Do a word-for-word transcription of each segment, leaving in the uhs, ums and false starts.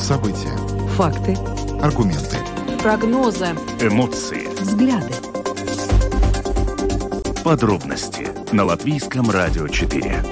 События. Факты. Аргументы. Прогнозы. Эмоции. Взгляды. Подробности на Латвийском радио четыре.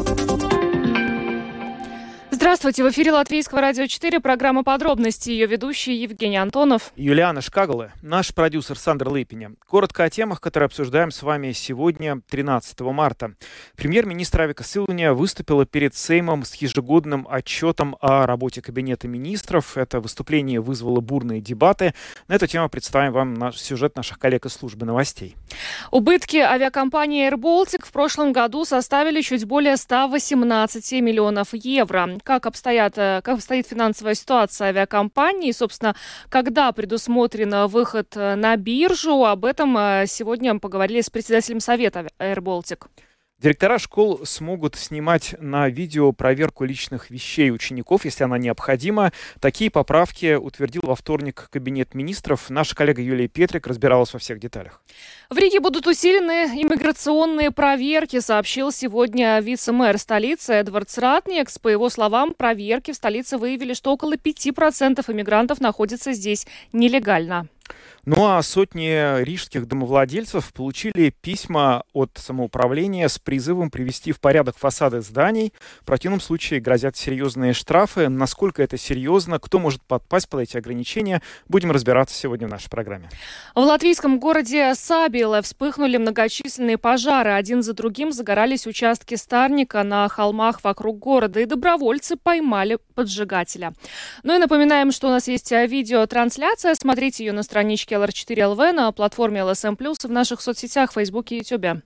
Здравствуйте, в эфире Латвийского радио четыре, программа «Подробности», ее ведущий Евгений Антонов. Юлиана Шкагала, наш продюсер Сандра Лыпиня. Коротко о темах, которые обсуждаем с вами сегодня, тринадцатого марта. Премьер-министр Авика Силуня выступила перед Сеймом с ежегодным отчетом о работе Кабинета министров. Это выступление вызвало бурные дебаты. На эту тему представим вам наш сюжет наших коллег из службы новостей. Убытки авиакомпании Air Baltic в прошлом году составили чуть более ста восемнадцати миллионов евро. Как обстоят, как обстоит финансовая ситуация авиакомпании, и, собственно, когда предусмотрен выход на биржу, об этом сегодня поговорили с председателем совета Air Baltic. Директора школ смогут снимать на видео проверку личных вещей учеников, если она необходима. Такие поправки утвердил во вторник Кабинет министров. Наша коллега Юлия Петрик разбиралась во всех деталях. В Риге будут усилены иммиграционные проверки, сообщил сегодня вице-мэр столицы Эдвардс Ратникс. По его словам, проверки в столице выявили, что около пяти процентов иммигрантов находятся здесь нелегально. Ну а сотни рижских домовладельцев получили письма от самоуправления с призывом привести в порядок фасады зданий. В противном случае грозят серьезные штрафы. Насколько это серьезно, кто может подпасть под эти ограничения, будем разбираться сегодня в нашей программе. В латвийском городе Сабиле вспыхнули многочисленные пожары. Один за другим загорались участки старника на холмах вокруг города, и добровольцы поймали поджигателя. Ну и напоминаем, что у нас есть видеотрансляция. Смотрите ее на страничке эл эр четыре эл ви, на платформе эл эс эм плюс, в наших соцсетях, Фейсбуке и Ютубе.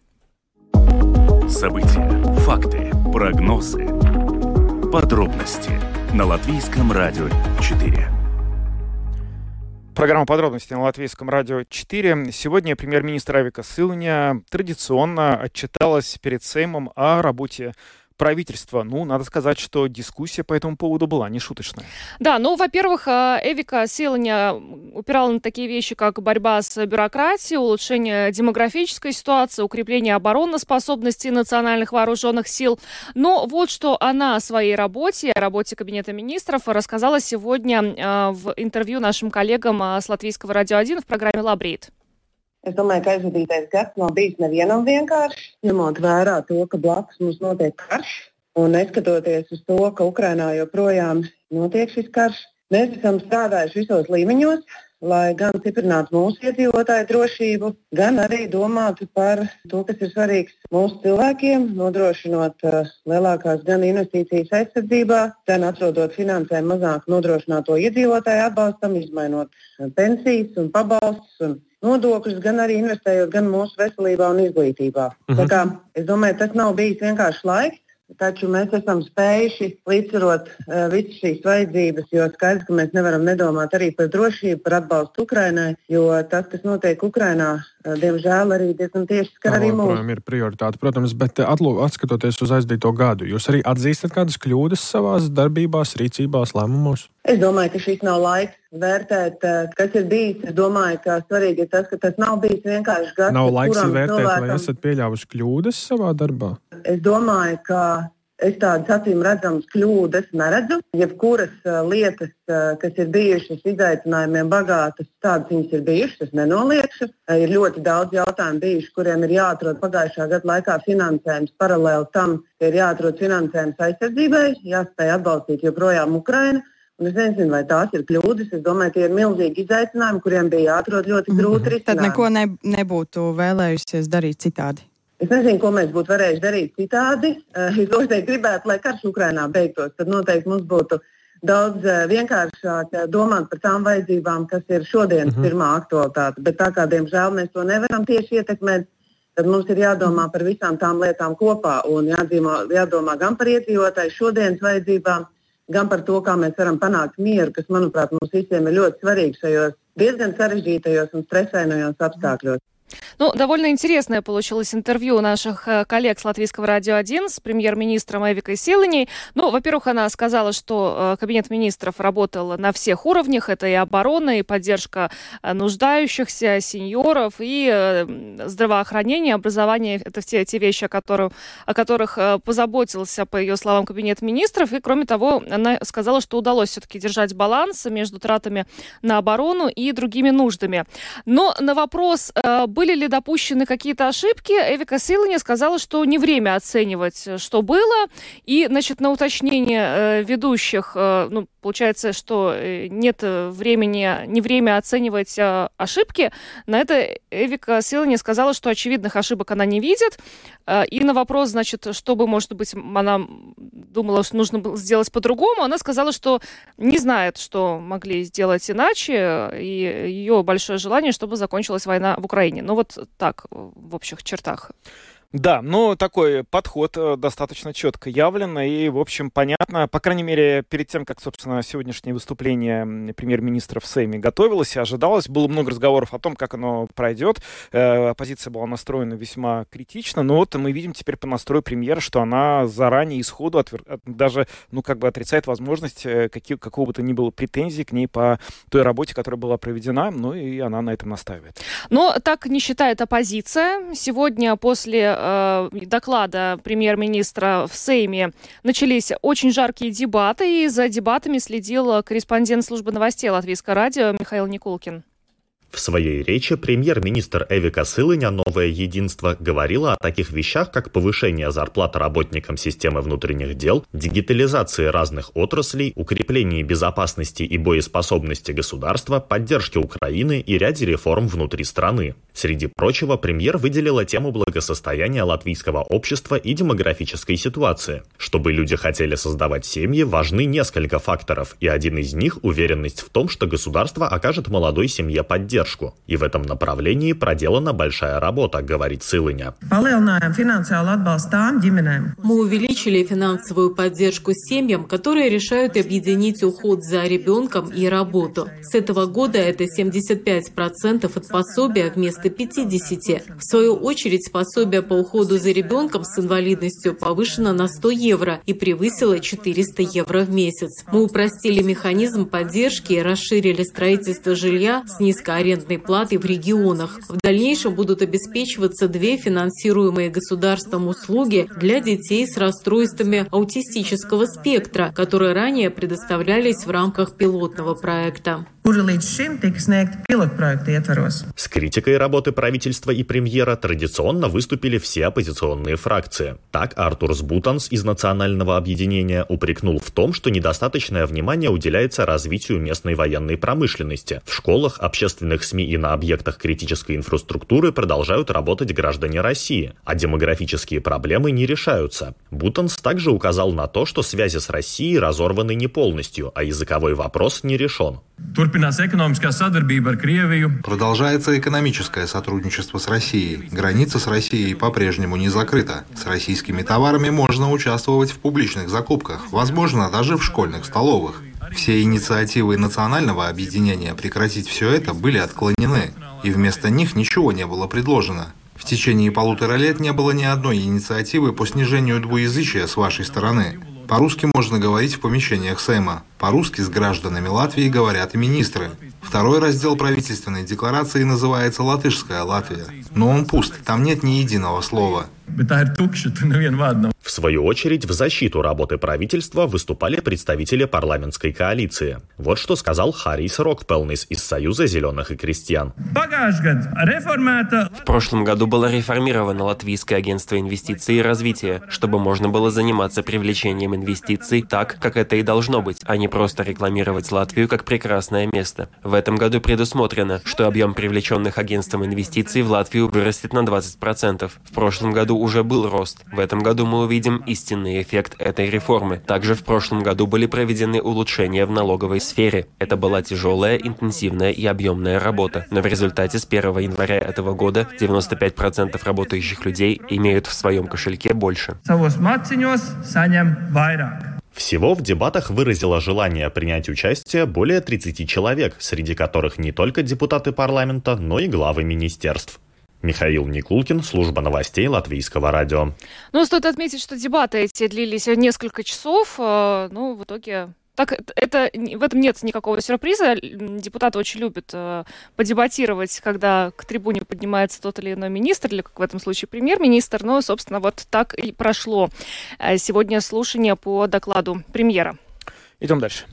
События, факты, прогнозы, подробности на Латвийском радио четыре. Программа «Подробности» на Латвийском радио четыре. Сегодня премьер-министр Авика Силуня традиционно отчиталась перед Сеймом о работе правительства. Ну, надо сказать, что дискуссия по этому поводу была нешуточная. Да, ну, во-первых, Авика Силуня упирала на такие вещи, как борьба с бюрократией, улучшение демографической ситуации, укрепление обороноспособности национальных вооруженных сил. Но вот что она о своей работе, о работе Кабинета министров рассказала сегодня в интервью нашим коллегам с Латвийского радио один в программе «Лабрīt». Es domāju, ka aizvadītais gads nav bijis nevienam vienkāršs, ņemot vērā to, ka blakus mums notiek karš, un neskatoties uz to, ka Ukrainā joprojām notiek šis karš. Mēs esam strādājuši visos līmeņos, lai gan stiprinātu mūsu iedzīvotāju drošību, gan arī domātu par to, kas ir svarīgs mūsu cilvēkiem, nodrošinot uh, lielākās gan investīcijas aizsardzībā, gan atrodot finansējumu mazāk nodrošināto iedzīvotāju atbalstam, izmainot uh, pensijas un pabalstus un nodokļus, gan arī investējot gan mūsu veselībā un izglītībā. Mhm. Tā kā, es domāju, tas nav bijis vienkārši laiks, taču mēs esam spējuši līdzsvarot uh, visas šīs vajadzības, jo skaidrs, ka mēs nevaram nedomāt arī par drošību, par atbalstu Ukrainai, jo tas, kas notiek Ukrainā, uh, diemžēl arī diezgan tieši skar arī mūsu. Protams, ir prioritāte, protams, bet atlūk, atskatoties uz aizdīto gadu, jūs arī atzīstat kādas kļūdas savās darbībās, rīcībās, lēmumos? Es domāju, ka šis nav laiks vērtēt, kas ir bijis. Es domāju, ka svarīgi ir tas, ka tas nav bijis vienkārši gads. Nav laiks vērtēt, cilvēkam... vai esat pieļāvuši kļūdas savā darbā? Es domāju, ka es tādas acīm redzamas kļūdas neredzu. Jebkuras uh, lietas, uh, kas ir bijušas izaicinājumiem bagātas, tādas viņas ir bijušas, es nenoliekšu. Uh, ir ļoti daudz jautājumu bijuši, kuriem ir jāatrod pagājušā gada laikā finansējums paralēli tam, ka ir jāatrod finansējums aizsardzībai, jāspēj atbalstīt joprojām Ukrainu. Un es nezinu, vai tās ir kļūdas. Es domāju, ka tie ir milzīgi izaicinājumi, kuriem bija jāatrod ļoti grūti risinājumi. Tad neko ne, nebūtu vēlējusies darīt citādi? Es nezinu, ko mēs būtu varējuši darīt citādi. Es noteikti gribētu, lai karš Ukrainā beigtos. Tad noteikti mums būtu daudz vienkāršāk domāt par tām vajadzībām, kas ir šodienas mm-hmm. pirmā aktualitāte. Bet tā kā, diemžēl, mēs to nevaram tieši ietekmēt, tad mums ir jādomā par visām tām lietām kopā un jādomā, jādomā gan par iedzīvotāju šodienas vajadzībām, gan par to, kā mēs varam panākt mieru, kas, manuprāt, mums visiem ir ļoti svarīgi šajos diezgan sarežģītajos un stresainajos apstākļos. Ну, довольно интересное получилось интервью наших коллег с Латвийского радио один с премьер-министром Эвикой Силаней. Ну, во-первых, она сказала, что кабинет министров работал на всех уровнях. Это и оборона, и поддержка нуждающихся, сеньоров, и здравоохранение, образование. Это все те вещи, о которых, о которых позаботился, по ее словам, кабинет министров. И, кроме того, она сказала, что удалось все-таки держать баланс между тратами на оборону и другими нуждами. Но на вопрос, были ли допущены какие-то ошибки, Эвика Силаня сказала, что не время оценивать, что было. И, значит, на уточнение ведущих, ну, получается, что нет времени, не время оценивать ошибки. На это Эвика Силаня сказала, что очевидных ошибок она не видит. И на вопрос, значит, что бы, может быть, она думала, что нужно было сделать по-другому, она сказала, что не знает, что могли сделать иначе, и ее большое желание, чтобы закончилась война в Украине. Ну вот так, в общих чертах. Да, ну такой подход достаточно четко явлен и, в общем, понятно. По крайней мере, перед тем, как, собственно, сегодняшнее выступление премьер-министра в Сейме готовилось и ожидалось, было много разговоров о том, как оно пройдет. Э, оппозиция была настроена весьма критично, но вот мы видим теперь по настрою премьера, что она заранее, исходу отвер... даже, ну, как бы отрицает возможность каких... какого бы то ни было претензий к ней по той работе, которая была проведена, ну и она на этом настаивает. Но так не считает оппозиция. Сегодня после доклада премьер-министра в Сейме начались очень жаркие дебаты, и за дебатами следил корреспондент службы новостей Латвийского радио Михаил Никулкин. В своей речи премьер-министр Эвика Силаня «Новое единство» говорила о таких вещах, как повышение зарплат работникам системы внутренних дел, дигитализации разных отраслей, укреплении безопасности и боеспособности государства, поддержке Украины и ряде реформ внутри страны. Среди прочего, премьер выделила тему благосостояния латвийского общества и демографической ситуации. Чтобы люди хотели создавать семьи, важны несколько факторов, и один из них – уверенность в том, что государство окажет молодой семье поддержку. И в этом направлении проделана большая работа, говорит Силаня. Мы увеличили финансовую поддержку семьям, которые решают объединить уход за ребенком и работу. С этого года это семьдесят пять процентов от пособия вместо пятьдесят процентов. В свою очередь, пособие по уходу за ребенком с инвалидностью повышено на сто евро и превысило четыреста евро в месяц. Мы упростили механизм поддержки и расширили строительство жилья с низкоарендной платы в регионах. В дальнейшем будут обеспечиваться две финансируемые государством услуги для детей с расстройствами аутистического спектра, которые ранее предоставлялись в рамках пилотного проекта. С критикой работы правительства и премьера традиционно выступили все оппозиционные фракции. Так, Артурс Бутанс из Национального объединения упрекнул в том, что недостаточное внимание уделяется развитию местной военной промышленности. В школах, общественных СМИ и на объектах критической инфраструктуры продолжают работать граждане России, а демографические проблемы не решаются. Бутанс также указал на то, что связи с Россией разорваны не полностью, а языковой вопрос не решен. Продолжается экономическое сотрудничество с Россией. Граница с Россией по-прежнему не закрыта. С российскими товарами можно участвовать в публичных закупках, возможно, даже в школьных столовых. Все инициативы национального объединения прекратить все это были отклонены, и вместо них ничего не было предложено. В течение полутора лет не было ни одной инициативы по снижению двуязычия с вашей стороны. По-русски можно говорить в помещениях Сейма. По-русски с гражданами Латвии говорят и министры. Второй раздел правительственной декларации называется «Латышская Латвия». Но он пуст, там нет ни единого слова. В свою очередь, в защиту работы правительства выступали представители парламентской коалиции. Вот что сказал Харис Рокпелнис из Союза зеленых и крестьян. В прошлом году было реформировано Латвийское агентство инвестиций и развития, чтобы можно было заниматься привлечением инвестиций так, как это и должно быть, а не просто рекламировать Латвию как прекрасное место. В этом году предусмотрено, что объем привлеченных агентством инвестиций в Латвию вырастет на двадцать процентов. В прошлом году уже был рост. В этом году мы увидим истинный эффект этой реформы. Также в прошлом году были проведены улучшения в налоговой сфере. Это была тяжелая, интенсивная и объемная работа. Но в результате с первого января этого года девяносто пять процентов работающих людей имеют в своем кошельке больше. Всего в дебатах выразило желание принять участие более тридцати человек, среди которых не только депутаты парламента, но и главы министерств. Михаил Никулкин, служба новостей Латвийского радио. Ну, стоит отметить, что дебаты эти длились несколько часов. Ну, в итоге... Так, это, в этом нет никакого сюрприза. Депутаты очень любят э, подебатировать, когда к трибуне поднимается тот или иной министр, или, как в этом случае, премьер-министр. Но, собственно, вот так и прошло сегодня слушание по докладу премьера. Идем дальше.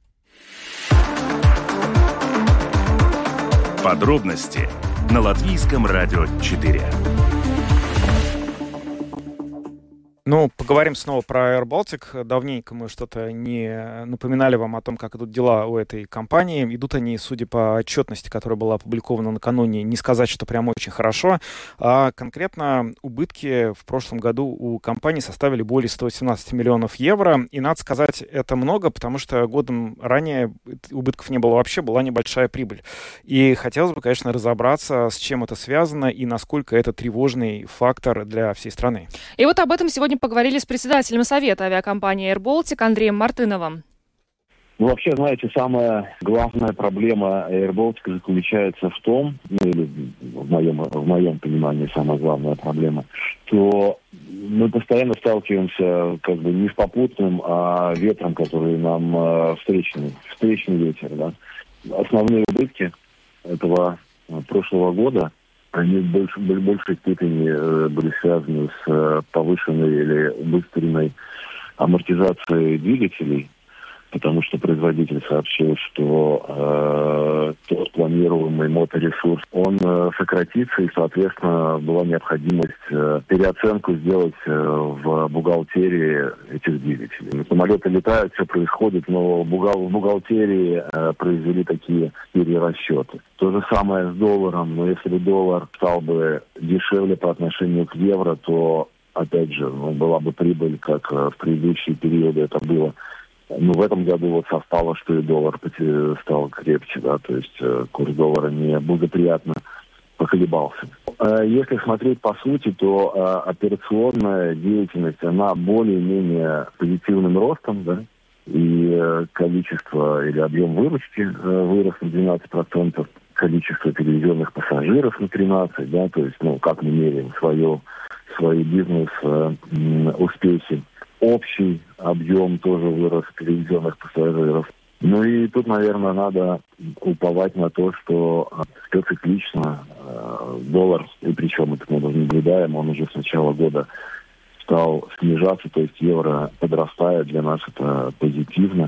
Подробности на Латвийском радио четыре. Ну, поговорим снова про Air Baltic. Давненько мы что-то не напоминали вам о том, как идут дела у этой компании. Идут они, судя по отчетности, которая была опубликована накануне, не сказать, что прям очень хорошо. А конкретно убытки в прошлом году у компании составили более сто семнадцать миллионов евро. И надо сказать, это много, потому что годом ранее убытков не было вообще, была небольшая прибыль. И хотелось бы, конечно, разобраться, с чем это связано и насколько это тревожный фактор для всей страны. И вот об этом сегодня поговорили с председателем совета авиакомпании Air Baltic Андреем Мартыновым. Ну, вообще, знаете, самая главная проблема Air Baltic заключается в том, ну, или в моем, в моем понимании самая главная проблема, что мы постоянно сталкиваемся как бы не с попутным, а ветром, который нам э, встречный, встречный ветер, да. Основные убытки этого э, прошлого года, они в больш, большей степени э, были связаны с э, повышенной или убыстренной амортизацией двигателей, потому что производитель сообщил, что э, тот планируемый моторесурс, он э, сократится, и, соответственно, была необходимость э, переоценку сделать э, в бухгалтерии этих двигателей. Самолеты летают, все происходит, но в, бухгал- в бухгалтерии э, произвели такие перерасчеты. То же самое с долларом, но если бы доллар стал бы дешевле по отношению к евро, то, опять же, ну, была бы прибыль, как э, в предыдущие периоды это было. Ну, в этом году вот совпало, что и доллар стал крепче, да, то есть э, курс доллара не благоприятно поколебался. Э, если смотреть по сути, то э, операционная деятельность, она более-менее позитивным ростом, да, и э, количество или объем выручки э, вырос на двенадцать процентов, количество перевезенных пассажиров на тринадцать процентов, да, то есть, ну, как мы меряем свое, свои бизнес-успехи. Общий объем тоже вырос перевезенных пассажиров. Ну и тут, наверное, надо уповать на то, что все циклично э, доллар, и причем это мы наблюдаем, он уже с начала года стал снижаться, то есть евро подрастает, для нас это позитивно.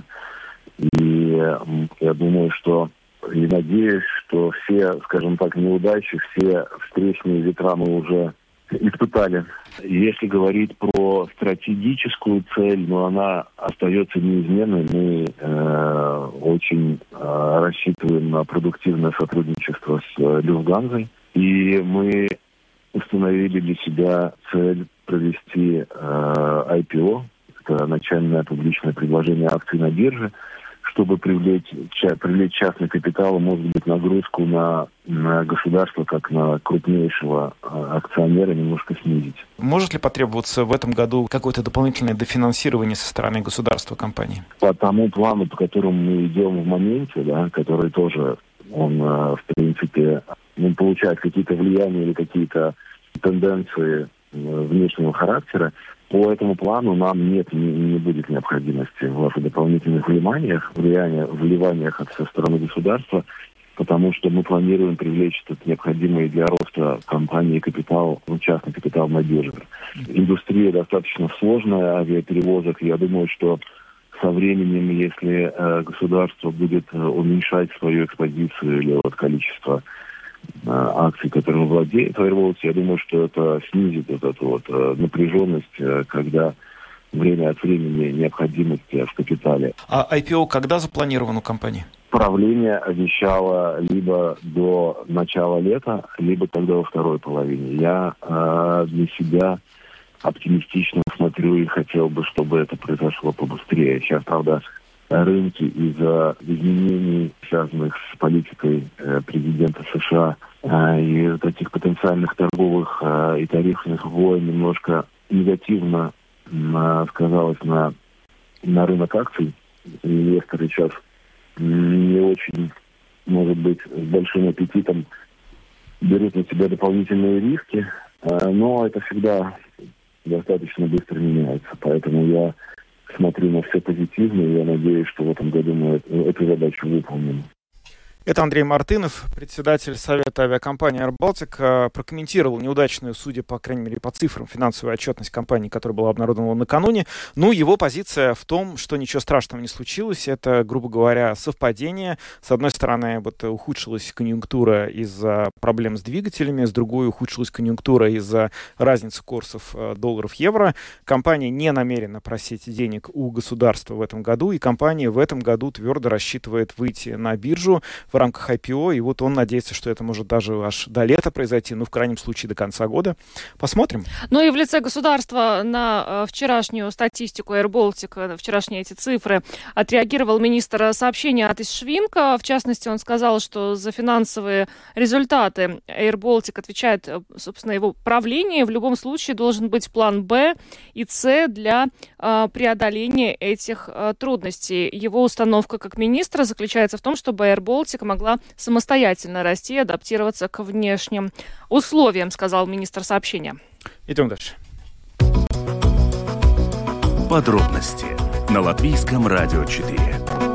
И я думаю, что и надеюсь, что все, скажем так, неудачи, все встречные ветра мы уже испытали. Если говорить про стратегическую цель, но она остается неизменной. Мы э, очень э, рассчитываем на продуктивное сотрудничество с э, Люфтганзой. И мы установили для себя цель провести э, ай пи о, это начальное публичное предложение акций на бирже, чтобы привлечь, ча, привлечь частный капитал, может быть, нагрузку на, на государство, как на крупнейшего а, акционера, немножко снизить. Может ли потребоваться в этом году какое-то дополнительное дофинансирование со стороны государства компании? По тому плану, по которому мы идем в моменте, да, который тоже, он, в принципе, ну, получает какие-то влияния или какие-то тенденции внешнего характера, по этому плану нам нет, не, не будет необходимости в дополнительных вливаниях, влияниях, вливаниях со стороны государства, потому что мы планируем привлечь этот необходимый для роста компании капитал, ну, частный капитал на бирже. Индустрия достаточно сложная авиаперевозок. Я думаю, что со временем, если э, государство будет э, уменьшать свою экспозицию или вот количество акций, которыми владеет Air, я думаю, что это снизит вот эту вот э, напряженность, э, когда время от времени необходимость в капитале. А ай пи о когда запланировано у компании? Правление обещало либо до начала лета, либо тогда во второй половине. Я э, для себя оптимистично смотрю и хотел бы, чтобы это произошло побыстрее. Сейчас, правда, рынки из-за изменений, связанных с политикой э, президента США э, и таких потенциальных торговых э, и тарифных войн немножко негативно э, сказалось на, на рынок акций. Инвесторы сейчас не очень, может быть, с большим аппетитом берут на себя дополнительные риски, но это всегда достаточно быстро меняется. Поэтому я смотрю на все позитивно, и я надеюсь, что в этом году мы эту задачу выполним. Это Андрей Мартынов, председатель Совета авиакомпании Air Baltic, прокомментировал неудачную, судя, по крайней мере, по цифрам, финансовую отчетность компании, которая была обнародована накануне. Ну, его позиция в том, что ничего страшного не случилось. Это, грубо говоря, совпадение. С одной стороны, вот ухудшилась конъюнктура из-за проблем с двигателями, с другой ухудшилась конъюнктура из-за разницы курсов долларов-евро. Компания не намерена просить денег у государства в этом году, и компания в этом году твердо рассчитывает выйти на биржу в рамках ай пи о, и вот он надеется, что это может даже аж до лета произойти, ну, в крайнем случае, до конца года. Посмотрим. Ну и в лице государства на вчерашнюю статистику Air Baltic, на вчерашние эти цифры, отреагировал министр сообщения Атис Швинка. В частности, он сказал, что за финансовые результаты Air Baltic отвечает, собственно, его правление. В любом случае должен быть план Б и С для э, преодоления этих э, трудностей. Его установка как министра заключается в том, чтобы Air Baltic могла самостоятельно расти и адаптироваться к внешним условиям, сказал министр сообщения. Идем дальше. Подробности на Латвийском радио четыре.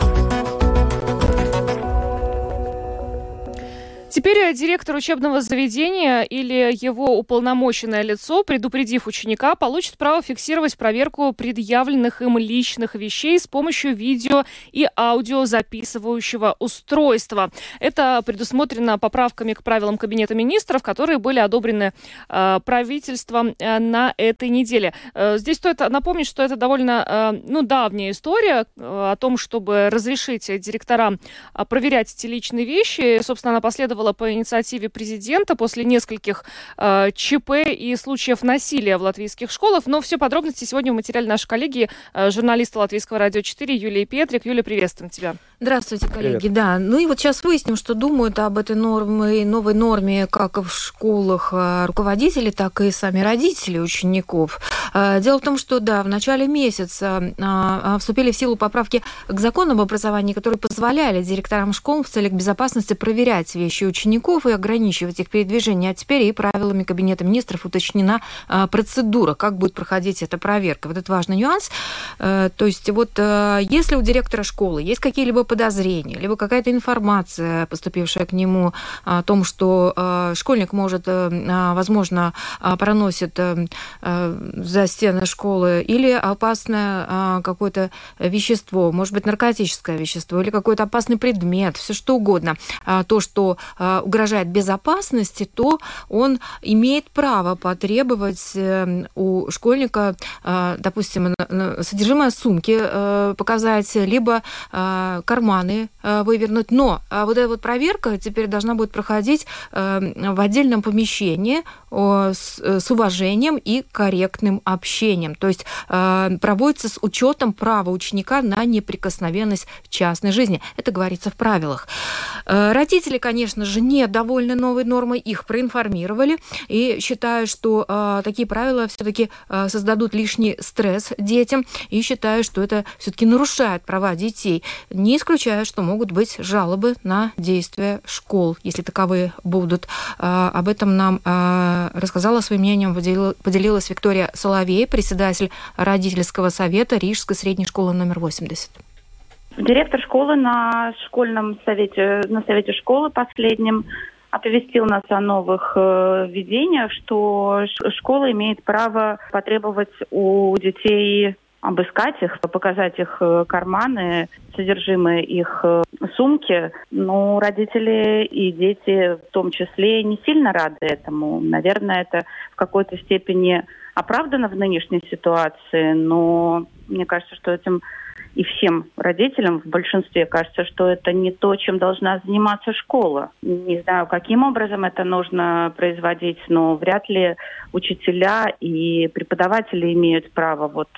Теперь директор учебного заведения или его уполномоченное лицо, предупредив ученика, получит право фиксировать проверку предъявленных им личных вещей с помощью видео- и аудиозаписывающего устройства. Это предусмотрено поправками к правилам Кабинета министров, которые были одобрены э, правительством э, на этой неделе. Э, здесь стоит напомнить, что это довольно э, ну, давняя история э, о том, чтобы разрешить директорам э, проверять эти личные вещи. Собственно, она последовала по инициативе президента после нескольких э, ЧП и случаев насилия в латвийских школах. Но все подробности сегодня в материале нашей коллеги, э, журналиста Латвийского радио четыре Юлии Петрик. Юля, приветствуем тебя. Здравствуйте, коллеги. Привет. Да, ну и вот сейчас выясним, что думают об этой норме, новой норме как в школах руководители, так и сами родители учеников. Дело в том, что, да, в начале месяца вступили в силу поправки к закону об образовании, которые позволяли директорам школ в целях безопасности проверять вещи учеников и ограничивать их передвижение. А теперь и правилами Кабинета министров уточнена процедура, как будет проходить эта проверка. Вот это важный нюанс. То есть вот если у директора школы есть какие-либо подозрения, либо какая-то информация, поступившая к нему о том, что школьник может, возможно, проносит за стены школы или опасное какое-то вещество, может быть, наркотическое вещество или какой-то опасный предмет, все что угодно, то, что угрожает безопасности, то он имеет право потребовать у школьника, допустим, содержимое сумки показать, либо карманы вывернуть. Но вот эта вот проверка теперь должна будет проходить в отдельном помещении с уважением и корректным общением. То есть проводится с учетом права ученика на неприкосновенность частной жизни. Это говорится в правилах. Родители, конечно же, недовольны новой нормой, их проинформировали и считают, что такие правила все-таки создадут лишний стресс детям, и считают, что это все-таки нарушает права детей. Не исключаю, что могут быть жалобы на действия школ, если таковые будут. Об этом нам рассказала, своим мнением поделилась Виктория Соловей, председатель родительского совета Рижской средней школы номер восемьдесят. Директор школы на школьном совете, на совете школы последнем оповестил нас о новых э, введениях, что школа имеет право потребовать у детей обыскать их, показать их карманы, содержимое их сумки. Но родители и дети в том числе не сильно рады этому. Наверное, это в какой-то степени оправдано в нынешней ситуации, но мне кажется, что этим и всем родителям в большинстве кажется, что это не то, чем должна заниматься школа. Не знаю, каким образом это нужно производить, но вряд ли учителя и преподаватели имеют право вот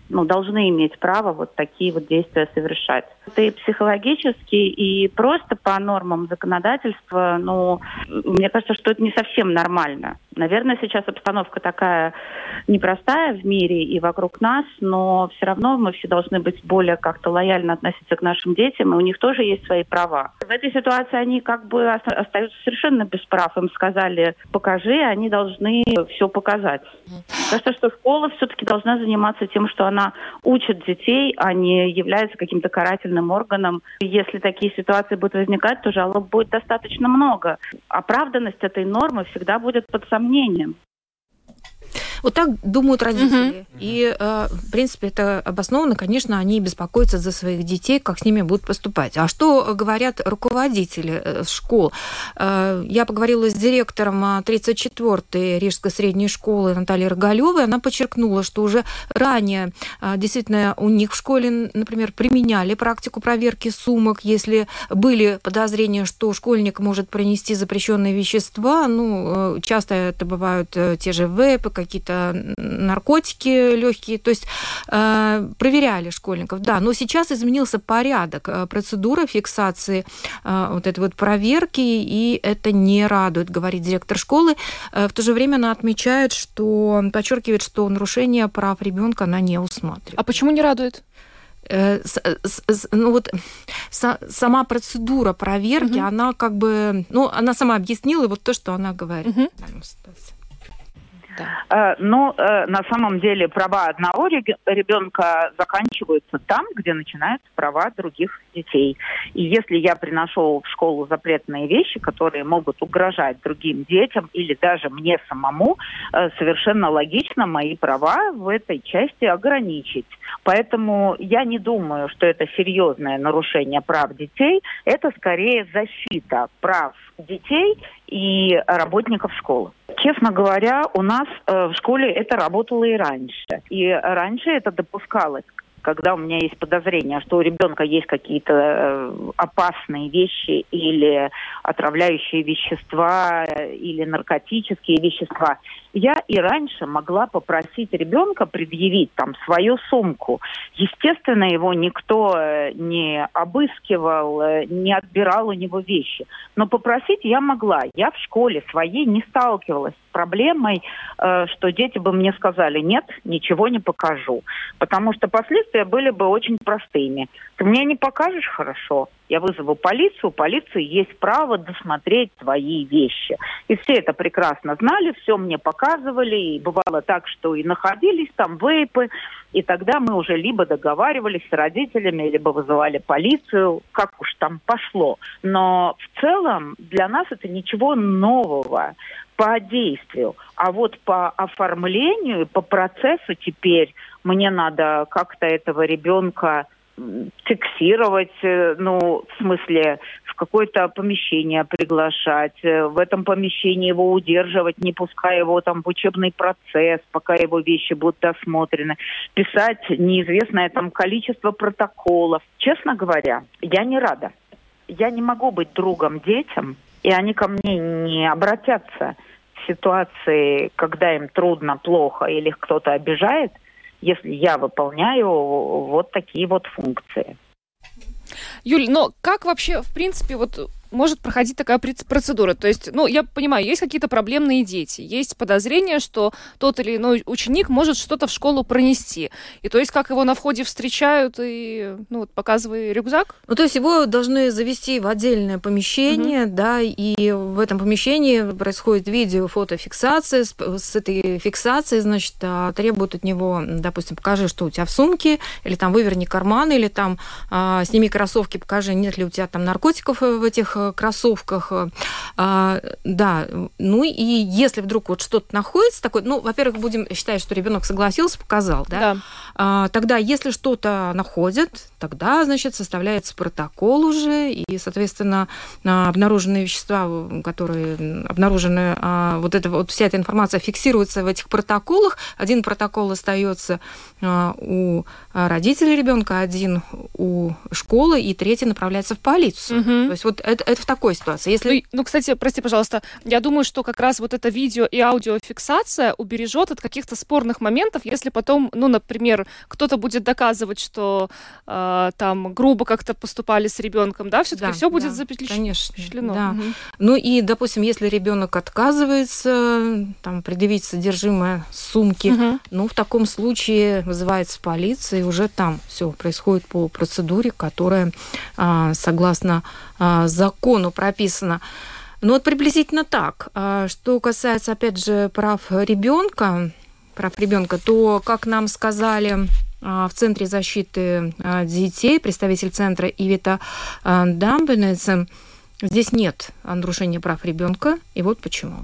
ну, должны иметь право вот такие вот действия совершать. Это и психологически, и просто по нормам законодательства, ну, мне кажется, что это не совсем нормально. Наверное, сейчас обстановка такая непростая в мире и вокруг нас, но все равно мы все должны быть более как-то лояльно относиться к нашим детям, и у них тоже есть свои права. В этой ситуации они как бы остаются совершенно без прав. Им сказали, покажи, они должны все показать. Кажется, что школа все-таки должна заниматься тем, что она учит детей, а не является каким-то карательным органом. Если такие ситуации будут возникать, то жалоб будет достаточно много. Оправданность этой нормы всегда будет под сомнением. Вот так думают родители. Uh-huh. И, в принципе, это обоснованно. Конечно, они беспокоятся за своих детей, как с ними будут поступать. А что говорят руководители школ? Я поговорила с директором тридцать четвёртой Рижской средней школы Натальей Рогалевой. Она подчеркнула, что уже ранее действительно у них в школе, например, применяли практику проверки сумок, если были подозрения, что школьник может пронести запрещенные вещества. Ну, часто это бывают те же вейпы, какие-то наркотики легкие, то есть э, проверяли школьников, да, но сейчас изменился порядок, э, процедура фиксации э, вот этой вот проверки, и это не радует, говорит директор школы. Э, в то же время она отмечает, что, подчеркивает, что нарушение прав ребенка она не усматривает. А почему не радует? Ну вот сама процедура проверки, uh-huh. она как бы, ну, она сама объяснила вот то, что она говорит. Uh-huh. Да. Но на самом деле права одного ребенка заканчиваются там, где начинаются права других детей. И если я приношу в школу запретные вещи, которые могут угрожать другим детям или даже мне самому, совершенно логично мои права в этой части ограничить. Поэтому я не думаю, что это серьезное нарушение прав детей. Это скорее защита прав детей и работников школы. Честно говоря, у нас э, в школе это работало и раньше. И раньше это допускалось. Когда у меня есть подозрение, что у ребенка есть какие-то э, опасные вещи или отравляющие вещества, э, или наркотические вещества, я и раньше могла попросить ребенка предъявить там свою сумку. Естественно, его никто э, не обыскивал, э, не отбирал у него вещи. Но попросить я могла. Я в школе своей не сталкивалась с проблемой, э, что дети бы мне сказали: нет, ничего не покажу. Потому что последствия были бы очень простыми. Ты мне не покажешь — хорошо. Я вызову полицию, у полиции есть право досмотреть твои вещи. И все это прекрасно знали, все мне показывали. И бывало так, что и находились там вейпы, и тогда мы уже либо договаривались с родителями, либо вызывали полицию, как уж там пошло. Но в целом для нас это ничего нового по действию. А вот по оформлению, по процессу теперь мне надо как-то этого ребенка фиксировать, ну, в смысле, в какое-то помещение приглашать, в этом помещении его удерживать, не пуская его там в учебный процесс, пока его вещи будут досмотрены, писать неизвестное там количество протоколов. Честно говоря, я не рада. Я не могу быть другом детям, и они ко мне не обратятся в ситуации, когда им трудно, плохо или их кто-то обижает, если я выполняю вот такие вот функции. Юль, но как вообще, в принципе, вот может проходить такая процедура? То есть, ну, я понимаю, есть какие-то проблемные дети, есть подозрение, что тот или иной ученик может что-то в школу пронести. И то есть, как его на входе встречают и, ну, вот, показывай рюкзак? Ну, то есть, его должны завести в отдельное помещение, угу. да, и в этом помещении происходит видео, фотофиксация. С, с этой фиксацией, значит, требуют от него, допустим, покажи, что у тебя в сумке, или там выверни карманы, или там а, сними кроссовки, покажи, нет ли у тебя там наркотиков в этих кроссовках, а, да, ну и если вдруг вот что-то находится такое, ну, во-первых, будем считать, что ребенок согласился, показал, да, да. А, тогда, если что-то находят, тогда, значит, составляется протокол уже, и, соответственно, обнаруженные вещества, которые обнаружены, вот, это, вот вся эта информация фиксируется в этих протоколах. Один протокол остается у родителей ребенка, один у школы, и третий направляется в полицию. Угу. То есть вот это, это в такой ситуации. Если... Ну, ну, кстати, прости, пожалуйста, я думаю, что как раз вот эта видео- и аудиофиксация убережет от каких-то спорных моментов, если потом, ну, например, кто-то будет доказывать, что э, там грубо как-то поступали с ребенком, да, все-таки да, все будет да, запечатлено. Конечно, да. Угу. Ну и, допустим, если ребенок отказывается там предъявить содержимое сумки, угу. ну, в таком случае вызывается полиция, и уже там все происходит по процедуре, которая э, согласно э, закону прописана. Ну вот приблизительно так. Что касается, опять же, прав ребенка, прав ребенка, то, как нам сказали в Центре защиты детей, представитель центра Ивита Дамбенеце, здесь нет нарушения прав ребенка, и вот почему.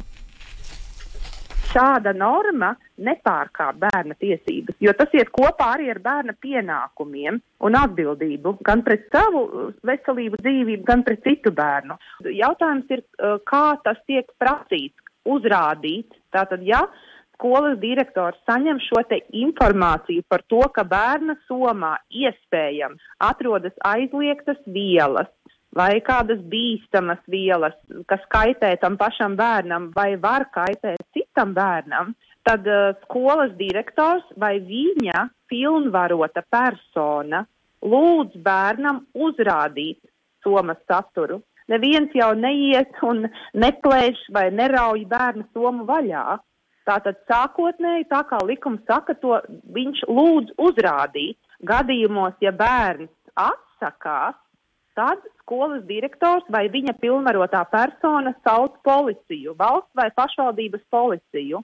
Šāda norma nepārkāp bērna tiesības, jo tas iet kopā arī ar bērna pienākumiem un atbildību gan pret savu veselību, dzīvību, gan pret citu bērnu. Jautājums ir, kā tas tiek prasīts, uzrādīts. Tātad, ja skolas direktors saņem šo te informāciju par to, ka bērna somā iespējams atrodas aizliegtas vielas, vai kādas bīstamas vielas, kas kaitē tam pašam bērnam vai var kaitēt citam bērnam, tad uh, skolas direktors vai viņa pilnvarota persona lūdz bērnam uzrādīt somas saturu. Neviens jau neies un neplēš vai nerauj bērna somu vaļā. Tātad sākotnēji, tā kā likums saka, to viņš lūdz uzrādīt. Gadījumos, ja bērns atsakās, tad skolas direktors vai viņa pilnvarotā persona sauc policiju, valsts vai pašvaldības policiju.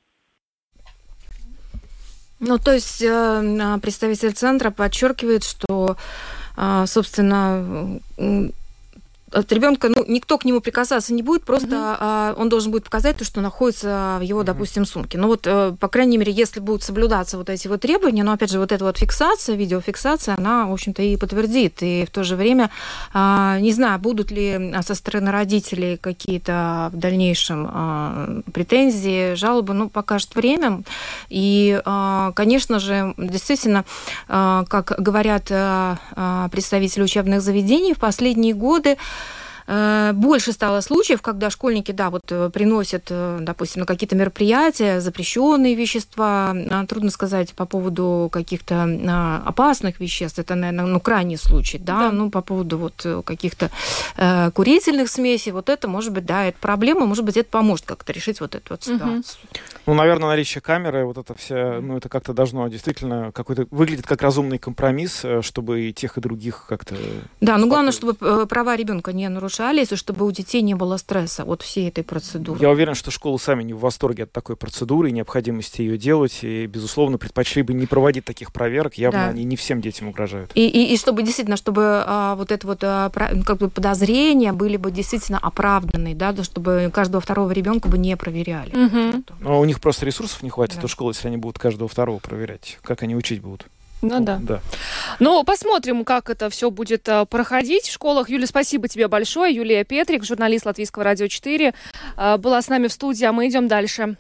Ну, то есть представитель центра подчеркивает, что, собственно, от ребенка, ну, никто к нему прикасаться не будет, просто uh-huh. он должен будет показать то, что находится в его, uh-huh. допустим, сумке. Ну вот, по крайней мере, если будут соблюдаться вот эти вот требования, но, опять же, вот эта вот фиксация, видеофиксация, она, в общем-то, и подтвердит. И в то же время, не знаю, будут ли со стороны родителей какие-то в дальнейшем претензии, жалобы, ну, покажет время. И, конечно же, действительно, как говорят представители учебных заведений, в последние годы больше стало случаев, когда школьники, да, вот приносят, допустим, на какие-то мероприятия запрещенные вещества. Трудно сказать по поводу каких-то опасных веществ. Это, наверное, ну, крайний случай, да. да. Ну, по поводу вот каких-то э, курительных смесей. Вот это, может быть, да, это проблема. Может быть, это поможет как-то решить вот эту вот ситуацию. Угу. Ну, наверное, наличие камеры, вот это все, ну, это как-то должно действительно какой-то выглядит как разумный компромисс, чтобы и тех, и других как-то... Да, ну, главное, чтобы права ребенка не нарушались, и чтобы у детей не было стресса от всей этой процедуры. Я уверен, что школы сами не в восторге от такой процедуры и необходимости ее делать, и, безусловно, предпочли бы не проводить таких проверок, явно да. они не всем детям угрожают. И, и, и чтобы действительно, чтобы а, вот это вот а, как бы подозрения были бы действительно оправданы, да, чтобы каждого второго ребенка бы не проверяли. Угу. Но у них просто ресурсов не хватит да. у школы, если они будут каждого второго проверять. Как они учить будут? Ну да. да. Ну, посмотрим, как это все будет проходить в школах. Юля, спасибо тебе большое. Юлия Петрик, журналист Латвийского радио четыре, была с нами в студии, а мы идем дальше.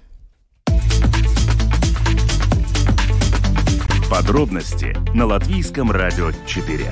Подробности на Латвийском радио четыре.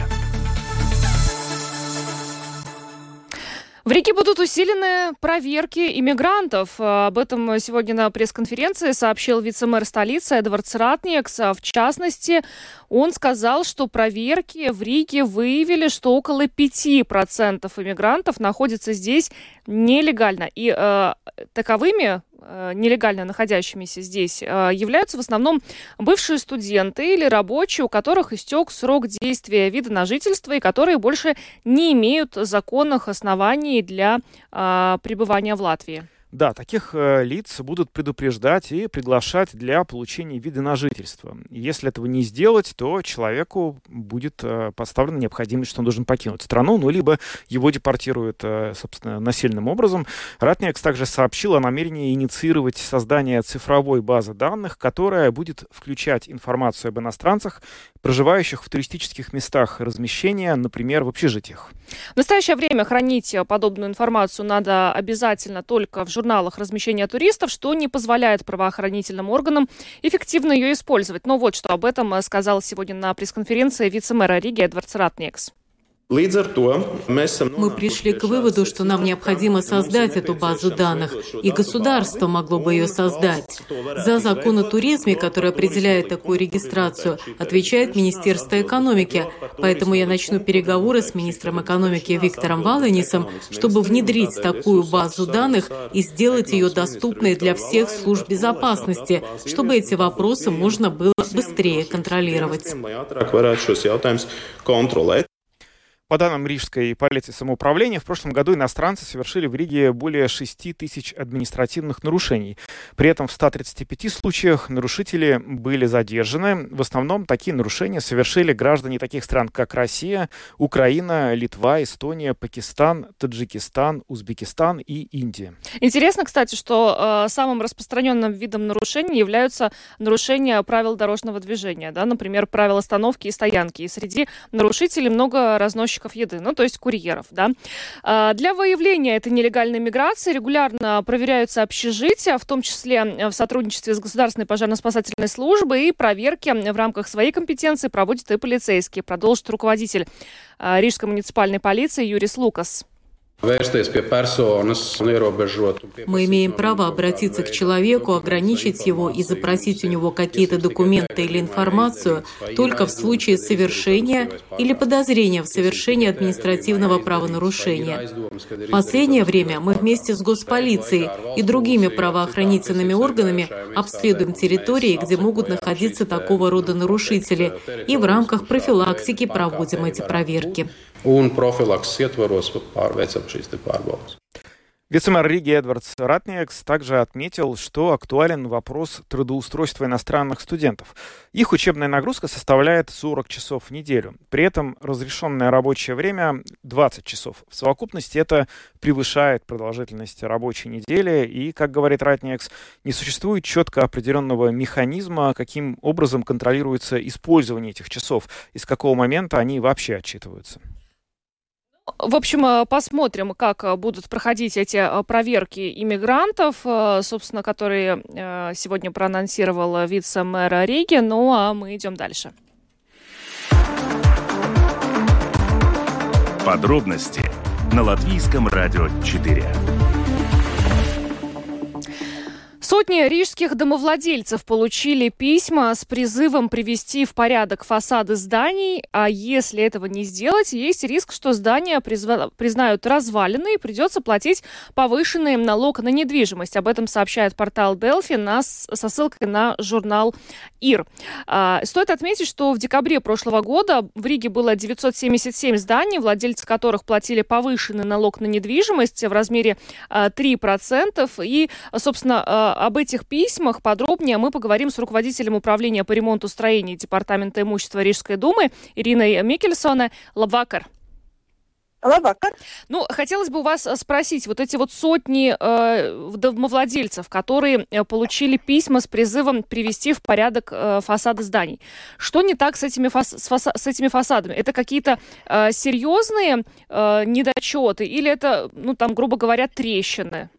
В Риге будут усилены проверки иммигрантов. Об этом сегодня на пресс-конференции сообщил вице-мэр столицы Эдвард Ратниекс. В частности, он сказал, что проверки в Риге выявили, что около пять процентов иммигрантов находятся здесь нелегально. И э, таковыми, э, нелегально находящимися здесь, э, являются в основном бывшие студенты или рабочие, у которых истек срок действия вида на жительство и которые больше не имеют законных оснований для э, пребывания в Латвии. Да, таких э, лиц будут предупреждать и приглашать для получения вида на жительство. Если этого не сделать, то человеку будет э, поставлена необходимость, что он должен покинуть страну, ну, либо его депортируют, э, собственно, насильным образом. Ратниекс также сообщил о намерении инициировать создание цифровой базы данных, которая будет включать информацию об иностранцах, проживающих в туристических местах размещения, например, в общежитиях. В настоящее время хранить подобную информацию надо обязательно только в журналах размещения туристов, что не позволяет правоохранительным органам эффективно ее использовать. Но вот что об этом сказал сегодня на пресс-конференции вице-мэра Риги Эдвардс Ратниекс. Мы пришли к выводу, что нам необходимо создать эту базу данных, и государство могло бы ее создать. За закон о туризме, который определяет такую регистрацию, отвечает Министерство экономики, поэтому я начну переговоры с министром экономики Виктором Валенисом, чтобы внедрить такую базу данных и сделать ее доступной для всех служб безопасности, чтобы эти вопросы можно было быстрее контролировать. По данным Рижской полиции самоуправления, в прошлом году иностранцы совершили в Риге более шести тысяч административных нарушений. При этом в ста тридцати пяти случаях нарушители были задержаны. В основном такие нарушения совершили граждане таких стран, как Россия, Украина, Литва, Эстония, Пакистан, Таджикистан, Узбекистан и Индия. Интересно, кстати, что э, самым распространенным видом нарушений являются нарушения правил дорожного движения. Да? Например, правил остановки и стоянки. И среди нарушителей много разносчиков еды, ну, то есть курьеров, да. Для выявления этой нелегальной миграции регулярно проверяются общежития, в том числе в сотрудничестве с Государственной пожарно-спасательной службой, и проверки в рамках своей компетенции проводят и полицейские, продолжит руководитель Рижской муниципальной полиции Юрис Лукас. Мы имеем право обратиться к человеку, ограничить его и запросить у него какие-то документы или информацию только в случае совершения или подозрения в совершении административного правонарушения. В последнее время мы вместе с Госполицией и другими правоохранительными органами обследуем территории, где могут находиться такого рода нарушители, и в рамках профилактики проводим эти проверки. Вице-мэр Риги Эдвардс Ратниекс также отметил, что актуален вопрос трудоустройства иностранных студентов. Их учебная нагрузка составляет сорок часов в неделю. При этом разрешенное рабочее время двадцать часов. В совокупности это превышает продолжительность рабочей недели. И, как говорит Ратниекс, не существует четко определенного механизма, каким образом контролируется использование этих часов и с какого момента они вообще отчитываются. В общем, посмотрим, как будут проходить эти проверки иммигрантов, собственно, которые сегодня проанонсировал вице-мэр Риги. Ну, а мы идем дальше. Подробности на Латвийском радио четыре. Сотни рижских домовладельцев получили письма с призывом привести в порядок фасады зданий, а если этого не сделать, есть риск, что здания призва... признают развалины и придется платить повышенный налог на недвижимость. Об этом сообщает портал Делфи нас... со ссылкой на журнал ИР. А, стоит отметить, что в декабре прошлого года в Риге было девятьсот семьдесят семь зданий, владельцы которых платили повышенный налог на недвижимость в размере а, три процента. И, собственно, а, об этих письмах подробнее мы поговорим с руководителем управления по ремонту строений Департамента имущества Рижской думы Ириной Микельсоне. Лабвакар. Лабвакар. Ну, хотелось бы у вас спросить, вот эти вот сотни э, домовладельцев, которые э, получили письма с призывом привести в порядок э, фасады зданий. Что не так с этими, фас, с, фаса, с этими фасадами? Это какие-то э, серьезные э, недочеты или это, ну, там, грубо говоря, трещины?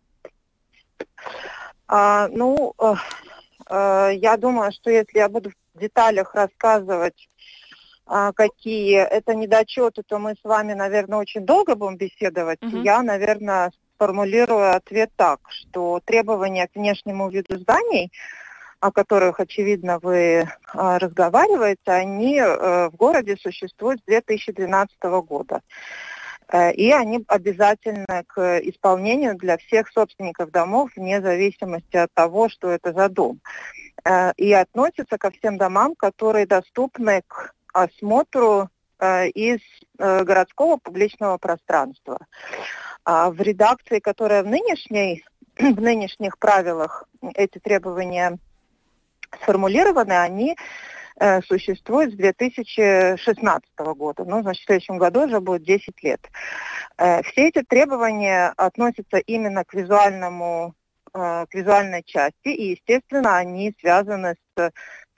А, ну, э, э, я думаю, что если я буду в деталях рассказывать, э, какие это недочеты, то мы с вами, наверное, очень долго будем беседовать. Uh-huh. Я, наверное, сформулирую ответ так, что требования к внешнему виду зданий, о которых, очевидно, вы э, разговариваете, они э, в городе существуют с две тысячи двенадцатого года. И они обязательны к исполнению для всех собственников домов, вне зависимости от того, что это за дом. И относятся ко всем домам, которые доступны к осмотру из городского публичного пространства. В редакции, которая в, нынешней, в нынешних правилах эти требования сформулированы, они существует с две тысячи шестнадцатого года. Ну, значит, в следующем году уже будет десять лет. Все эти требования относятся именно к визуальному, к визуальной части, и, естественно, они связаны с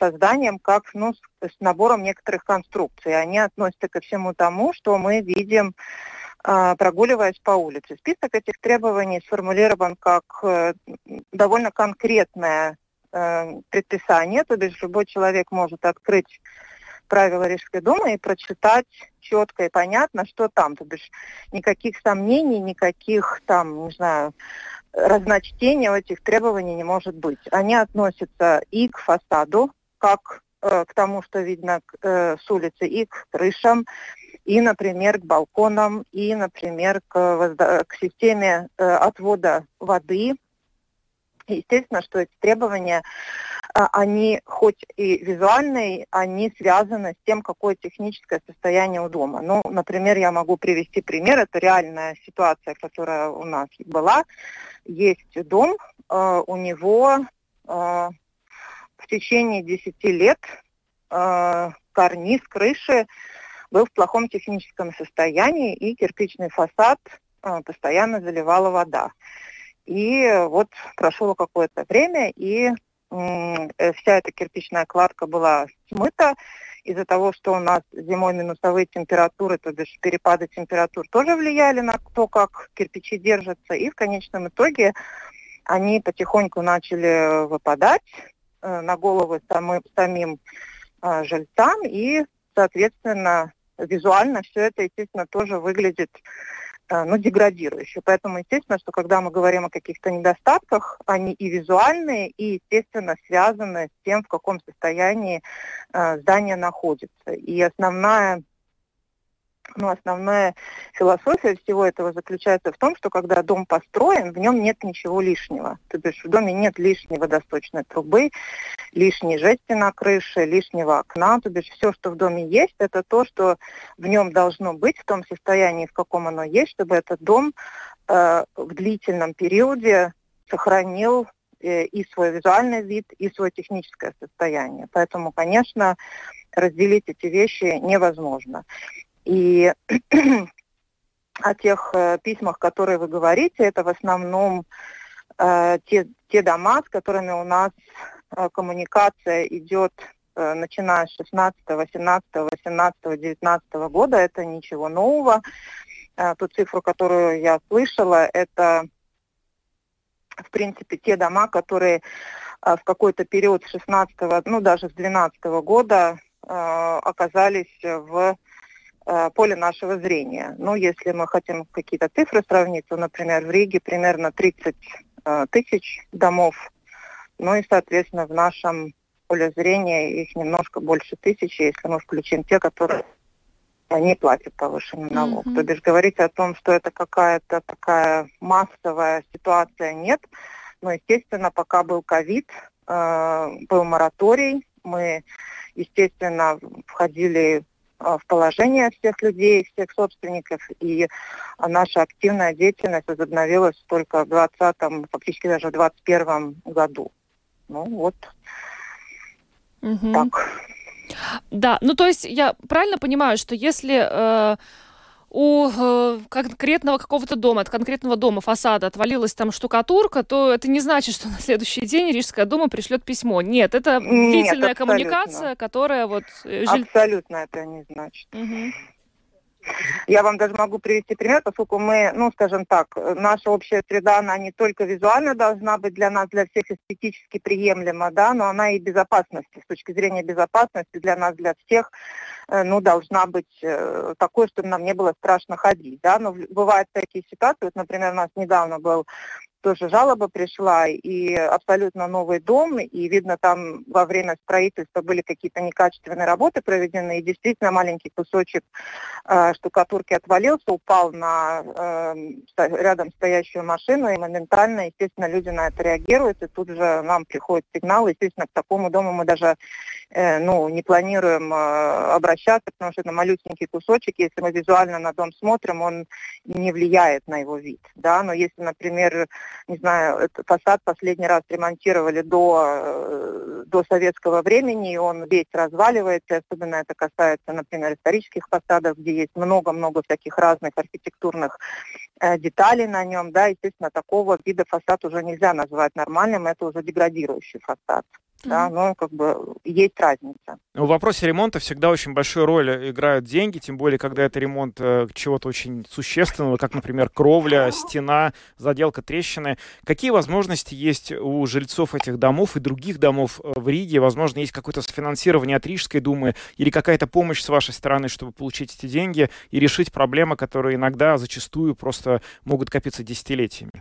со зданием как ну, с, с набором некоторых конструкций. Они относятся ко всему тому, что мы видим, э, прогуливаясь по улице. Список этих требований сформулирован как э, довольно конкретное э, предписание, то есть любой человек может открыть правила Рижской думы и прочитать четко и понятно, что там. То бишь никаких сомнений, никаких там, не знаю, разночтения у этих требований не может быть. Они относятся и к фасаду, как э, к тому, что видно э, с улицы, и к крышам, и, например, к балконам, и, например, к, воздо- к системе э, отвода воды. Естественно, что эти требования, они хоть и визуальные, они связаны с тем, какое техническое состояние у дома. Ну, например, я могу привести пример, это реальная ситуация, которая у нас была. Есть дом, у него в течение десяти лет карниз крыши был в плохом техническом состоянии, и кирпичный фасад постоянно заливала вода. И вот прошло какое-то время, и м, вся эта кирпичная кладка была смыта. Из-за того, что у нас зимой минусовые температуры, то бишь перепады температур тоже влияли на то, как кирпичи держатся. И в конечном итоге они потихоньку начали выпадать э, на головы самым, самим э, жильцам. И, соответственно, визуально все это, естественно, тоже выглядит ну, деградирующие. Поэтому, естественно, что когда мы говорим о каких-то недостатках, они и визуальные, и, естественно, связаны с тем, в каком состоянии э, здание находится. И основная, ну, основная философия всего этого заключается в том, что когда дом построен, в нем нет ничего лишнего. То есть в доме нет лишней водосточной трубы, лишней жести на крыше, лишнего окна. То есть все, что в доме есть, это то, что в нем должно быть в том состоянии, в каком оно есть, чтобы этот дом э, в длительном периоде сохранил э, и свой визуальный вид, и свое техническое состояние. Поэтому, конечно, разделить эти вещи невозможно. И о тех э, письмах, которые вы говорите, это в основном э, те, те дома, с которыми у нас э, коммуникация идет, э, начиная с шестнадцатого, семнадцатого, восемнадцатого, девятнадцатого года. Это ничего нового. Э, ту цифру, которую я слышала, это, в принципе, те дома, которые э, в какой-то период с шестнадцатого, ну даже с двенадцатого года э, оказались в поле нашего зрения. Ну, если мы хотим какие-то цифры сравнить, то, например, в Риге примерно тридцать э, тысяч домов, ну и, соответственно, в нашем поле зрения их немножко больше тысячи, если мы включим те, которые не платят повышенный налог. Mm-hmm. То бишь говорить о том, что это какая-то такая массовая ситуация, нет. Но, естественно, пока был ковид, э, был мораторий, мы, естественно, входили в положение всех людей, всех собственников, и наша активная деятельность возобновилась только в двадцатом, фактически даже в двадцать первом году. Ну вот, угу. Так. Да, ну то есть я правильно понимаю, что если э, у э, конкретного какого-то дома, от конкретного дома, фасада отвалилась там штукатурка, то это не значит, что на следующий день Рижская дума пришлет письмо. Нет, это длительная Нет, коммуникация, которая вот... Жиль... Абсолютно это не значит. Угу. Я вам даже могу привести пример, поскольку мы, ну, скажем так, наша общая среда, она не только визуально должна быть для нас, для всех эстетически приемлема, да, но она и безопасности, с точки зрения безопасности для нас, для всех, ну, должна быть такой, чтобы нам не было страшно ходить, да, но бывают такие ситуации, вот, например, у нас недавно был тоже жалоба пришла, и абсолютно новый дом, и видно, там во время строительства были какие-то некачественные работы проведены, и действительно маленький кусочек э, штукатурки отвалился, упал на э, рядом стоящую машину, и моментально, естественно, люди на это реагируют, и тут же нам приходит сигнал, естественно, к такому дому мы даже э, ну, не планируем э, обращаться, потому что это малюсенький кусочек, если мы визуально на дом смотрим, он не влияет на его вид, да, но если, например, не знаю, этот фасад последний раз ремонтировали до, до советского времени, и он весь разваливается, особенно это касается, например, исторических фасадов, где есть много-много всяких разных архитектурных э, деталей на нем, да, естественно, такого вида фасад уже нельзя назвать нормальным, это уже деградирующий фасад. да, но как бы есть разница. В вопросе ремонта всегда очень большую роль играют деньги, тем более, когда это ремонт э, чего-то очень существенного, как, например, кровля, стена, заделка, трещины. Какие возможности есть у жильцов этих домов и других домов в Риге? Возможно, есть какое-то софинансирование от Рижской думы или какая-то помощь с вашей стороны, чтобы получить эти деньги и решить проблемы, которые иногда, зачастую, просто могут копиться десятилетиями?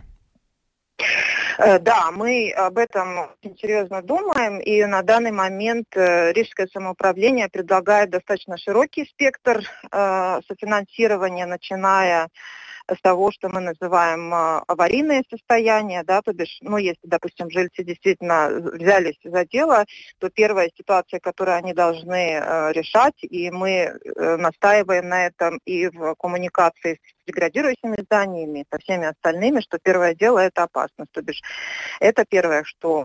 Да, мы об этом очень серьезно думаем, и на данный момент Рижское самоуправление предлагает достаточно широкий спектр э, софинансирования, начиная с того, что мы называем аварийные состояния, да, то бишь, ну, если, допустим, жильцы действительно взялись за дело, то первая ситуация, которую они должны э, решать, и мы э, настаиваем на этом и в коммуникации с деградирующими зданиями, со всеми остальными, что первое дело – это опасность, то бишь, это первое, что...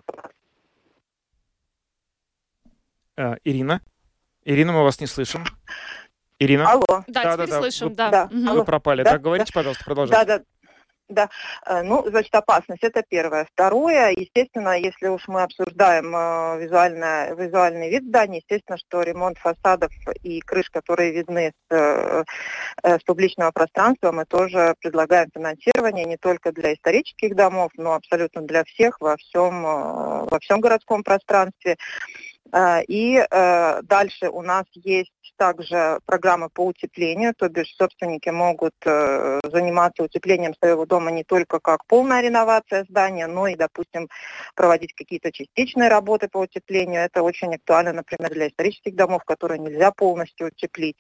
А, Ирина? Ирина, мы вас не слышим. Ирина? Алло. Да, да теперь да, слышим, вы, да. да. Вы Алло. пропали. Да, Да, говорите, да. пожалуйста, продолжайте. Да, да. Да, ну, значит, опасность – это первое. Второе, естественно, если уж мы обсуждаем э, визуально, визуальный вид здания, естественно, что ремонт фасадов и крыш, которые видны с, э, с публичного пространства, мы тоже предлагаем финансирование не только для исторических домов, но абсолютно для всех во всем, э, во всем городском пространстве. И э, дальше у нас есть также программы по утеплению, то бишь собственники могут э, заниматься утеплением своего дома не только как полная реновация здания, но и, допустим, проводить какие-то частичные работы по утеплению. Это очень актуально, например, для исторических домов, которые нельзя полностью утеплить.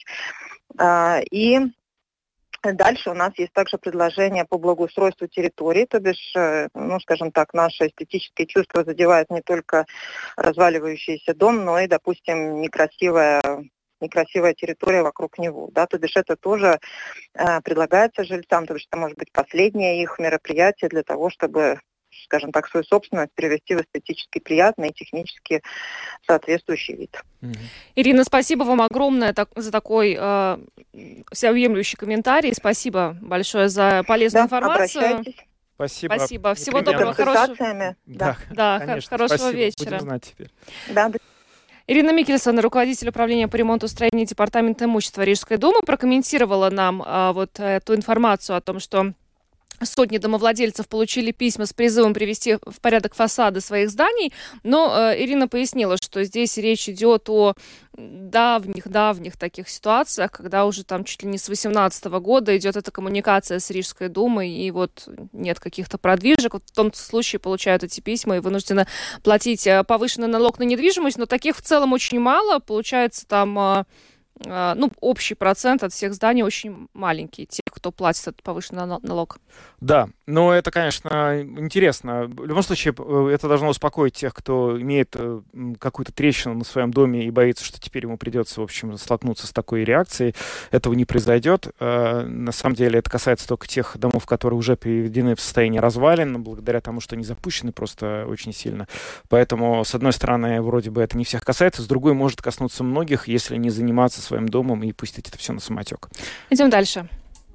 Э, и Дальше у нас есть также предложение по благоустройству территории, то бишь, ну, скажем так, наши эстетические чувства задевают не только разваливающийся дом, но и, допустим, некрасивая, некрасивая территория вокруг него, да, то бишь это тоже э, предлагается жильцам, то бишь это может быть последнее их мероприятие для того, чтобы, скажем так, свою собственность перевести в эстетически приятный и технически соответствующий вид. Ирина, спасибо вам огромное так, за такой э, всеобъемлющий комментарий. Спасибо большое за полезную да, информацию. Обращайтесь. Спасибо. Спасибо. Всего Непременно. доброго, хорошего, Да, да, да, конечно. хорошего Спасибо. вечера. Будем знать теперь. Да. Ирина Микельсон, руководитель управления по ремонту и строению департамента имущества Рижской думы, прокомментировала нам а, вот эту информацию о том, что сотни домовладельцев получили письма с призывом привести в порядок фасады своих зданий, но э, Ирина пояснила, что здесь речь идет о давних-давних таких ситуациях, когда уже там чуть ли не с восемнадцатого года идет эта коммуникация с Рижской думой, и вот нет каких-то продвижек. Вот в том случае получают эти письма и вынуждены платить повышенный налог на недвижимость, но таких в целом очень мало. Получается там... Э, ну, общий процент от всех зданий очень маленький, те, кто платит этот повышенный налог. Да, но это, конечно, интересно. В любом случае, это должно успокоить тех, кто имеет какую-то трещину на своем доме и боится, что теперь ему придется, в общем, столкнуться с такой реакцией. Этого не произойдет. На самом деле, это касается только тех домов, которые уже приведены в состояние развалин, благодаря тому, что они запущены просто очень сильно. Поэтому, с одной стороны, вроде бы это не всех касается, с другой, может коснуться многих, если не заниматься своим домом и пустить это все на самотек. Идем дальше.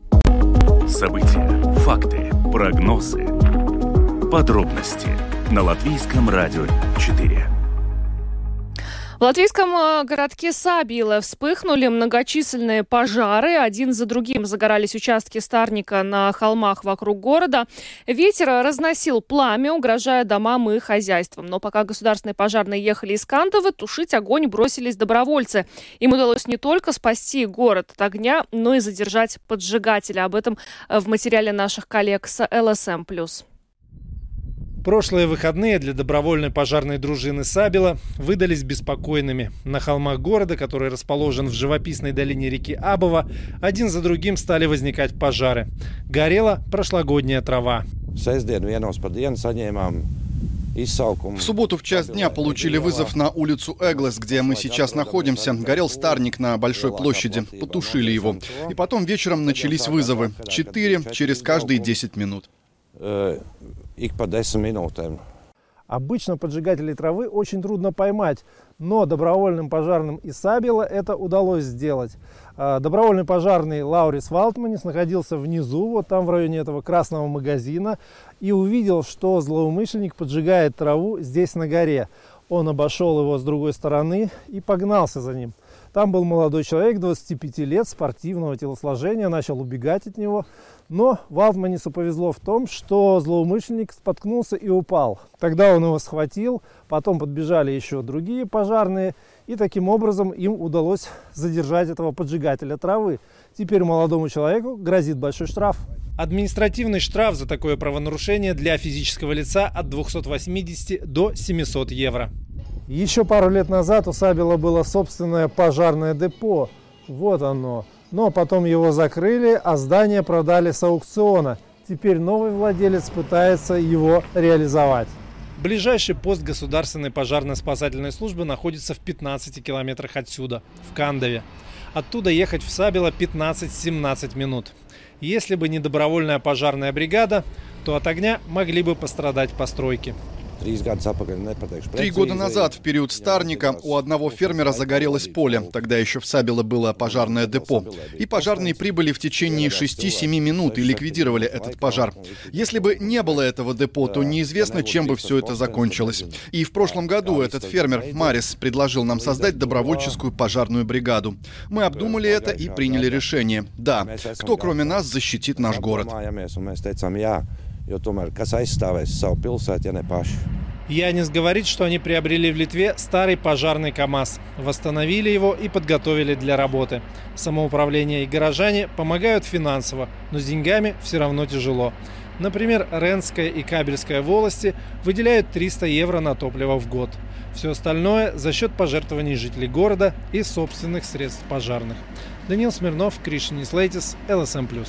События, факты, прогнозы, подробности на Латвийском радио четыре. В латвийском городке Сабила вспыхнули многочисленные пожары. Один за другим загорались участки старника на холмах вокруг города. Ветер разносил пламя, угрожая домам и хозяйствам. Но пока государственные пожарные ехали из Кантовы, тушить огонь бросились добровольцы. Им удалось не только спасти город от огня, но и задержать поджигателя. Об этом в материале наших коллег с эл эс эм плюс. Прошлые выходные для добровольной пожарной дружины Сабила выдались беспокойными. На холмах города, который расположен в живописной долине реки Абова, один за другим стали возникать пожары. Горела прошлогодняя трава. В субботу в час дня получили вызов на улицу Эглес, где мы сейчас находимся. Горел старник на большой площади. Потушили его. И потом вечером начались вызовы. Четыре через каждые десять минут. Обычно поджигателей травы очень трудно поймать, но добровольным пожарным из Сабила это удалось сделать. Добровольный пожарный Лаурис Валтманис находился внизу, вот там в районе этого красного магазина, и увидел, что злоумышленник поджигает траву здесь на горе. Он обошел его с другой стороны и погнался за ним. Там был молодой человек, двадцати пяти лет, спортивного телосложения, начал убегать от него. Но Валдманису повезло в том, что злоумышленник споткнулся и упал. Тогда он его схватил, потом подбежали еще другие пожарные, и таким образом им удалось задержать этого поджигателя травы. Теперь молодому человеку грозит большой штраф. Административный штраф за такое правонарушение для физического лица от двухсот восьмидесяти до семисот евро. Еще пару лет назад у Сабила было собственное пожарное депо. Вот оно. Но потом его закрыли, а здание продали с аукциона. Теперь новый владелец пытается его реализовать. Ближайший пост государственной пожарно-спасательной службы находится в пятнадцати километрах отсюда, в Кандове. Оттуда ехать в Сабило пятнадцать-семнадцать минут. Если бы не добровольная пожарная бригада, то от огня могли бы пострадать постройки. Три года назад, в период Старника, у одного фермера загорелось поле. Тогда еще в Сабило было пожарное депо. И пожарные прибыли в течение шести-семи минут и ликвидировали этот пожар. Если бы не было этого депо, то неизвестно, чем бы все это закончилось. И в прошлом году этот фермер, Марис, предложил нам создать добровольческую пожарную бригаду. Мы обдумали это и приняли решение. Да, кто кроме нас защитит наш город? Янис говорит, что они приобрели в Литве старый пожарный КАМАЗ, восстановили его и подготовили для работы. Самоуправление и горожане помогают финансово, но с деньгами все равно тяжело. Например, Ренская и Кабельская волости выделяют триста евро на топливо в год. Все остальное за счет пожертвований жителей города и собственных средств пожарных. Даниил Смирнов, Кришинис Лейтис, эл эс эм плюс.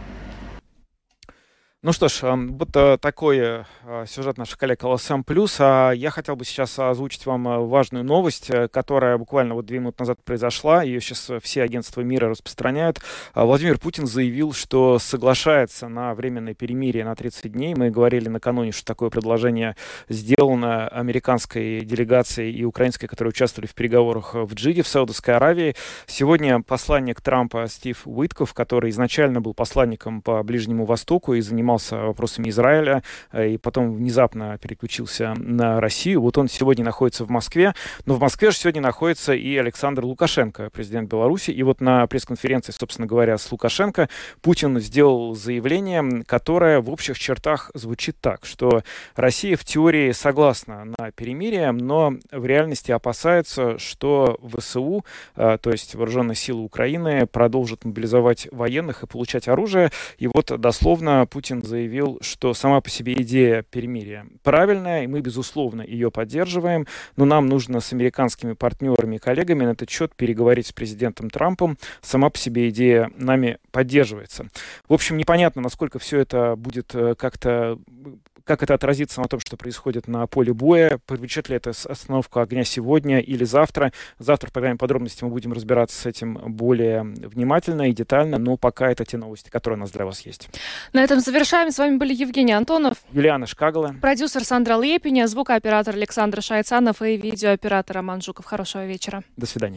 Ну что ж, вот такой сюжет наших коллег эл эс эм плюс. Я хотел бы сейчас озвучить вам важную новость, которая буквально вот две минуты назад произошла. Ее сейчас все агентства мира распространяют. Владимир Путин заявил, что соглашается на временное перемирие на тридцать дней. Мы говорили накануне, что такое предложение сделано американской делегацией и украинской, которые участвовали в переговорах в Джиде, в Саудовской Аравии. Сегодня посланник Трампа Стив Уитков, который изначально был посланником по Ближнему Востоку и занимался вопросами Израиля, и потом внезапно переключился на Россию. Вот он сегодня находится в Москве, но в Москве же сегодня находится и Александр Лукашенко, президент Беларуси. И вот на пресс-конференции, собственно говоря, с Лукашенко Путин сделал заявление, которое в общих чертах звучит так, что Россия в теории согласна на перемирие, но в реальности опасается, что ВСУ, то есть Вооруженные силы Украины, продолжат мобилизовать военных и получать оружие. И вот дословно Путин заявил, что сама по себе идея перемирия правильная, и мы, безусловно, ее поддерживаем, но нам нужно с американскими партнерами и коллегами на этот счет переговорить с президентом Трампом. Сама по себе идея нами поддерживается. В общем, непонятно, насколько все это будет как-то... Как это отразится на том, что происходит на поле боя? Привлечет ли это остановку огня сегодня или завтра? Завтра в программе подробности мы будем разбираться с этим более внимательно и детально, но пока это те новости, которые у нас для вас есть. На этом завершаем. С вами были Евгений Антонов, Юлиана Шкагала, продюсер Сандра Лепиня, звукооператор Александр Шайцанов и видеооператор Роман Жуков. Хорошего вечера. До свидания.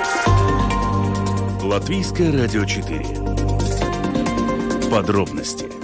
Латвийское радио четыре. Подробности